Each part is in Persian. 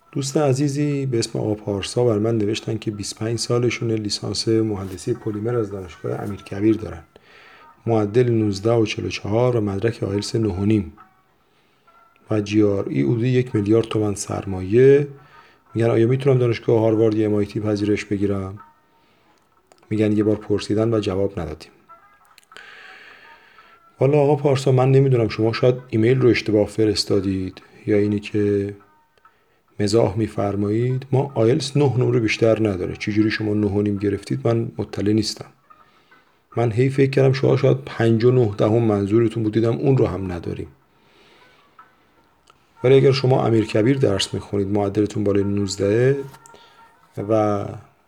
دوست عزیزی به اسم آقا پارسا بر من نوشتن که 25 سالشونه، لیسانس مهندسی پلیمر از دانشگاه امیرکبیر دارن، معدل 19 و 44 و مدرک آیلتس 9.5 و جی آر ای حدود 1 میلیارد تومان سرمایه. میگن آیا میتونم دانشگاه هاروارد یا MIT پذیرش بگیرم؟ میگن یه بار پرسیدن و جواب ندادیم. والا آقا پارسا، من نمیدونم، شما شاید ایمیل رو اشتباه فرستادید یا اینی که مزاح میفرمایید. ما آیلتس 9 نمره بیشتر نداره، چجوری شما 9.5 گرفتید من مطلع نیستم. من هی فکر کردم شما شاید 5.9 منظورتون بود، دیدم اون رو هم نداریم. ولی اگر شما امیرکبیر درس میخونید، معدلتون بالای 19 و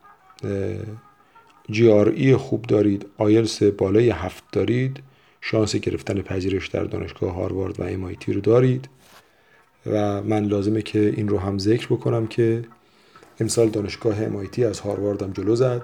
جی آر ای خوب دارید، آیلتس بالای 7 دارید، شانس گرفتن پذیرش در دانشگاه هاروارد و MIT رو دارید. و من لازمه که این رو هم ذکر بکنم که امسال دانشگاه MIT از هاروارد هم جلو زد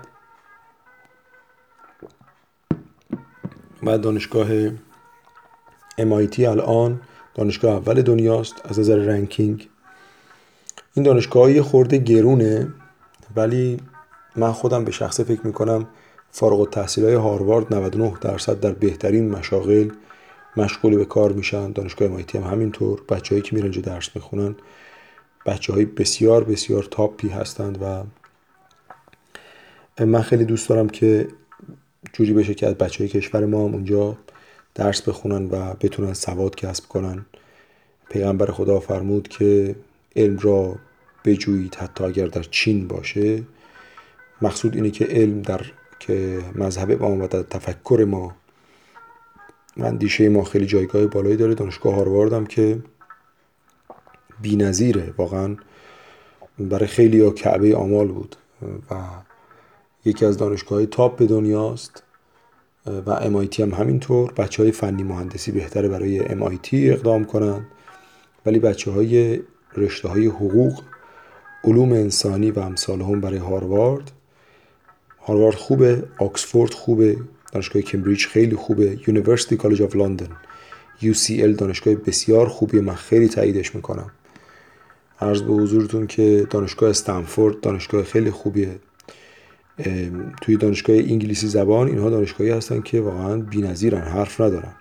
و دانشگاه MIT الان دانشگاه اول دنیاست از نظر رنکینگ. این دانشگاه یه خورده گرونه، ولی من خودم به شخصه فکر میکنم فارغ التحصیلای هاروارد 99% در بهترین مشاغل مشغول به کار میشن. دانشگاه MIT هم همینطور. بچه‌هایی که میرن اینجا درس میخونن بچه‌های بسیار بسیار تاپی هستند و من خیلی دوست دارم که جوری بشه که از بچه‌های کشور ما هم اونجا درس بخونن و بتونن سواد کسب کنن. پیغمبر خدا فرمود که علم را بجویید حتی اگر در چین باشه. مقصود اینه که علم در که مذهب ما و در تفکر ما و اندیشه ما خیلی جایگاه بالایی داره. دانشگاه هاروارد هم که بی‌نظیره، واقعا برای خیلی ها کعبه آمال بود و یکی از دانشگاه‌های تاپ دنیاست و MIT هم همینطور. بچه‌های فنی مهندسی بهتره برای MIT اقدام کنن، ولی بچه‌های رشته‌های حقوق، علوم انسانی و امثال هم برای هاروارد. هاروارد خوبه، آکسفورد خوبه، دانشگاه کمبریج خیلی خوبه، یونیورسیتی کالج آف لندن UCL دانشگاه بسیار خوبیه، من خیلی تاییدش میکنم. عرض به حضورتون که دانشگاه استنفورد دانشگاه خیلی خوبیه. توی دانشگاه انگلیسی زبان اینها دانشگاهی هستن که واقعا بی‌نظیرن، حرف ندارن.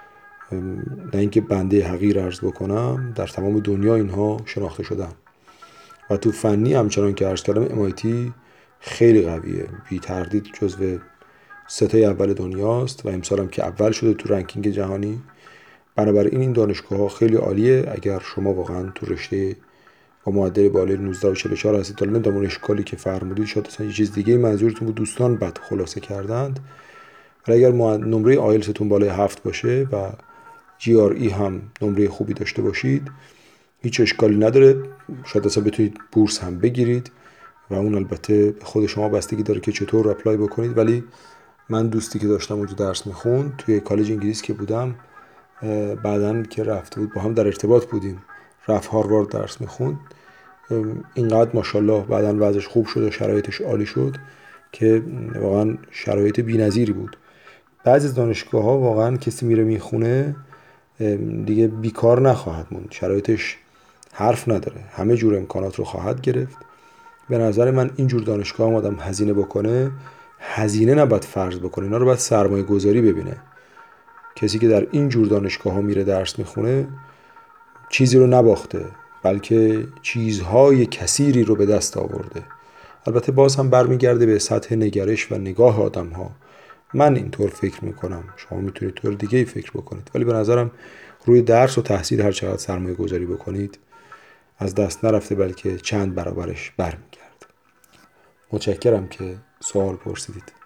نه اینکه بنده حقیر عرض بکنم، در تمام دنیا اینها شناخته شدن. و تو فنی همچنان که عرض کردم MIT خیلی قویه، بی تردید جزو 3 اول دنیاست و امسال هم که اول شده تو رنکینگ جهانی. بنابراین این دانشگاه ها خیلی عالیه. اگر شما واقعا تو رشته با معدل بالای 19 و 44 هستید، تا نمیدونم اون اشکالی که فرمودید شاید اصلا یه چیز دیگه منظورتون بود، دوستان بد خلاصه کردند. ولی اگر نمره آیلتستون بالای 7 باشه و جی آر ای هم نمره خوبی داشته باشید، هیچ اشکالی نداره، شاید اصلا بتونید بورس هم بگیرید و اون البته به خود شما بستگی داره که چطور اپلای بکنید. ولی من دوستی که داشتم اونجا درس میخوند توی کالج انگلیس که بودم، بعدن که رفته بود با هم در ارتباط بودیم، رفت هاروارد درس میخوند، اینقدر ماشاءالله بعدن وضعش خوب شد و شرایطش عالی شد که واقعا شرایط بی‌نظیری بود. بعضی از دانشگاه ها واقعا کسی میره میخونه دیگه بیکار نخواهد موند، شرایطش حرف نداره، همه جور امکانات رو خواهد گرفت. به نظر من اینجور دانشگاه هم آدم هزینه بکنه، هزینه نباید فرض بکنه، اینا رو باید سرمایه گذاری ببینه. کسی که در اینجور دانشگاه ها میره درس میخونه چیزی رو نباخته، بلکه چیزهای کثیری رو به دست آورده. البته باز هم برمیگرده به سطح نگرش و نگاه آدم ها. من اینطور فکر میکنم، شما میتونید طور دیگه ای فکر بکنید، ولی به نظرم روی درس و تحصیل هر چقدر سرمایه گذاری بکنید از دست نرفته، بلکه چند برابرش برمیگرده. متشکرم که سوال پرسیدید.